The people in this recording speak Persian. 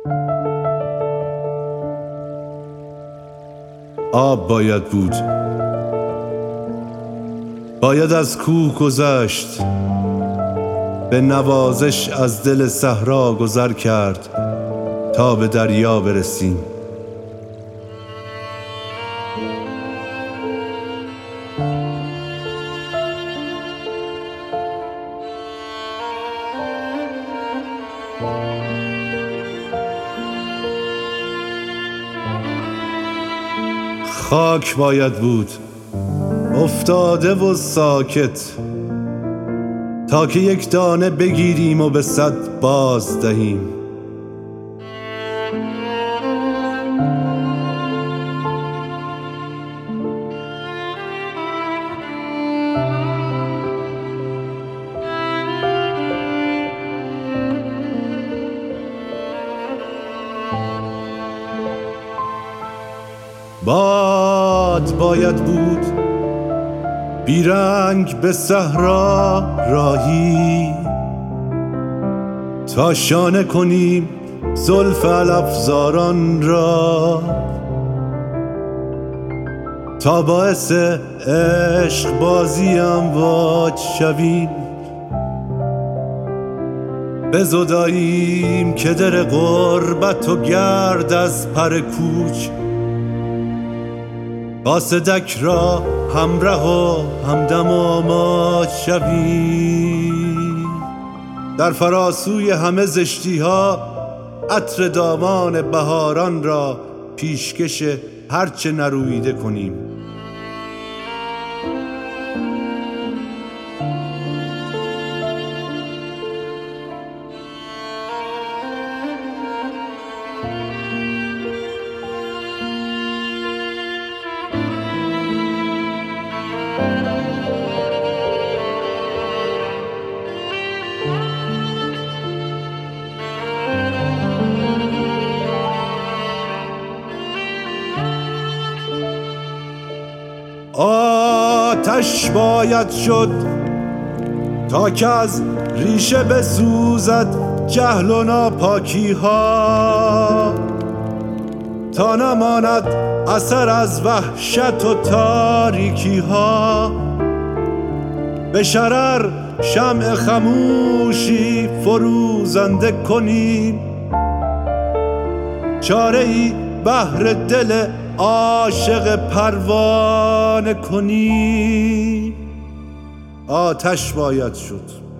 آب باید بود، باید از کوه گذشت، به نوازش از دل صحرا گذر کرد تا به دریا برسیم. خاک باید بود، افتاده و ساکت، تا که یک دانه بگیریم و به 100 باز دهیم. باد باید بود، بیرنگ به صحرا راهی، تا شانه کنیم زلف علفزاران را، تا باعث عشق بازی امواج شویم، بزداییم که در غربت و گرد از پر کوچ، قاصدک را همره و همدم و آماج شویم. در فراسوی همه زشتی ها عطر دامان بهاران را پیشکش هرچه نرویده کنیم. آتش باید شد تا که از ریشه بسوزد جهل و ناپاکی ها، تا نماند اثر از وحشت و تاریکی ها، به شرر شمع خموشی فروزنده کنیم، چاره ای بهر دل عاشق پروانه کنی. آتش باید شد